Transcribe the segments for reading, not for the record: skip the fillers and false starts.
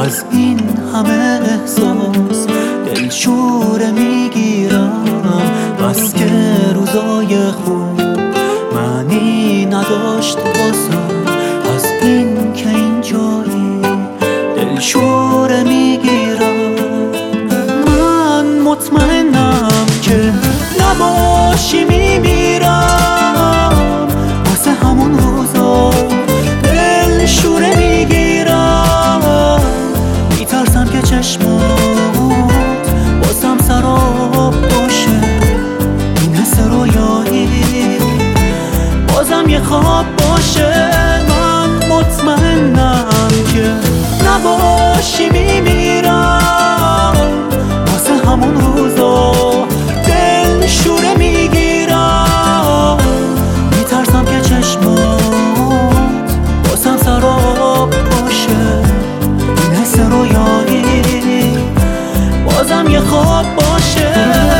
از این همه احساس دلشوره میگیرم، بس که روزای خوب معنی نداشت واسم. از این که اینجایی دلشوره میگیرم. من مطمئنم که نباشی میمیرم، واسه همون روزا دلشوره میگیرم. میترسم که چشمات واسم سراب باشه، این حس رویایی بازم یه خواب باشه. من مطمئنم که نباشی میمیرم، واسه همون روزا دلشوره میگیرم. میترسم که چشمات واسم سراب باشه، این حس رویایی بازم یه خواب باشه.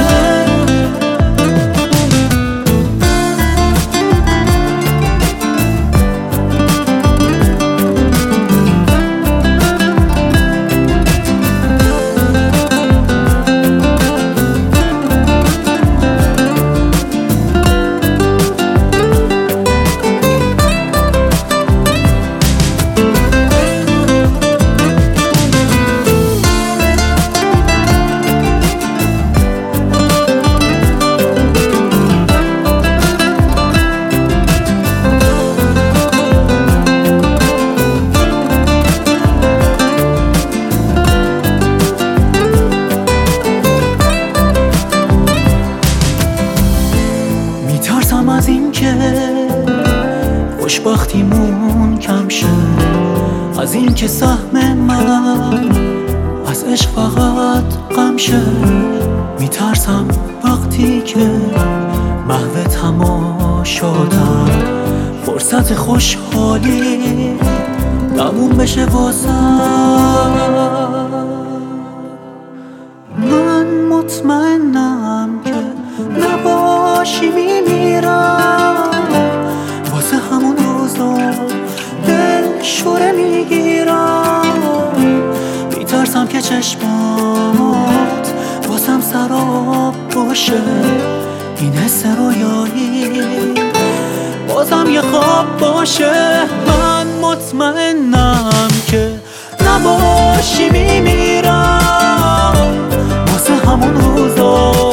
میترسم از این که خوشبختیمون کم شه، از این که سهم من از عشق فقط غم شه. میترسم وقتی که محو تماشاتم فرصت خوشحالی تموم بشه واسم. من مطمئنم که نباشی میمیرم، واسه همون روزا دلشوره میگیرم. میترسم که چشمات واسم سراب باشه، این حس رویایی بازم یه خواب باشه. من مطمئنم که نباشی میمیرم، واسه همون روزا